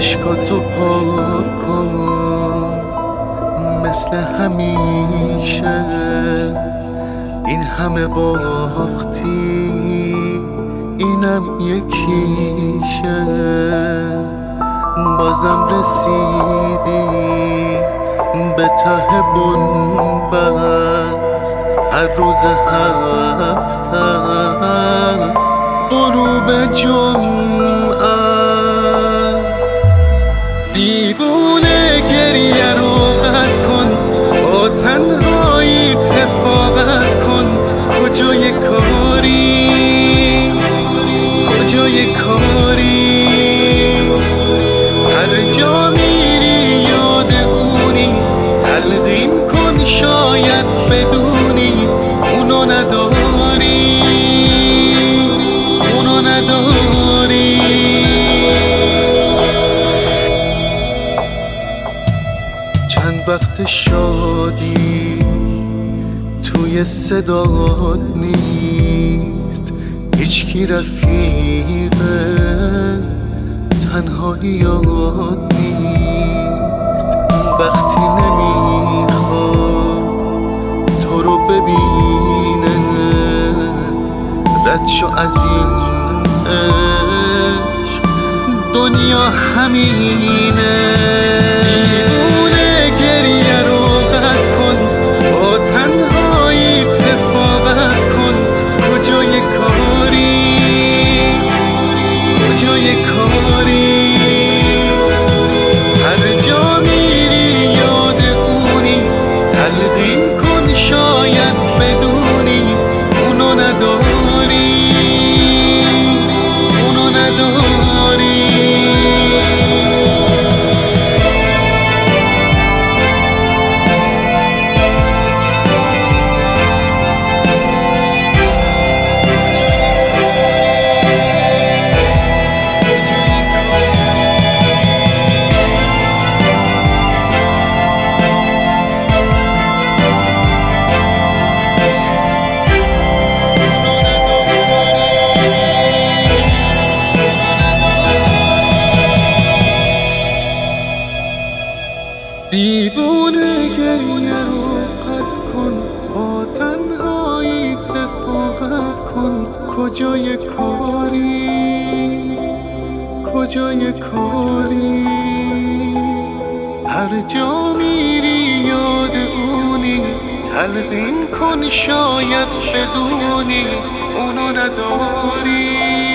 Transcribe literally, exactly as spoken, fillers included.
اشکاتو پاک کن مثل همیشه. این همه باختی اینم یکیشه، بازم رسیدی به ته بنبست. هر روز هفته غروب جمعه دیوونه گریه رو قطع کن، با تنهایی رفاقت کن. کجای کاری کجای کاری هر جا میری یاد اونی، تلقین کن شاید بدونی اونو نداری اونو نداری. چند وقت شادی توی صدات نیست، هیچکی رفیقه تنهایی یاد نیست. وقتی نمیخواد تو رو ببینه رد شو از این عشق، دنیا همینه. دیوونه گریه رو قطع کن، با تنهایی رفاقت کن. کجای کاری کجای کاری هر جا میری یاد اونی، تلقین کن شاید بدونی اونو نداری اونو نداری. دیوونه گریه رو قطع کن، با تنهایی رفاقت کن. کجای کاری کجای کاری هر جا میری یاد اونی، تلقین کن شاید بدونی اونو نداری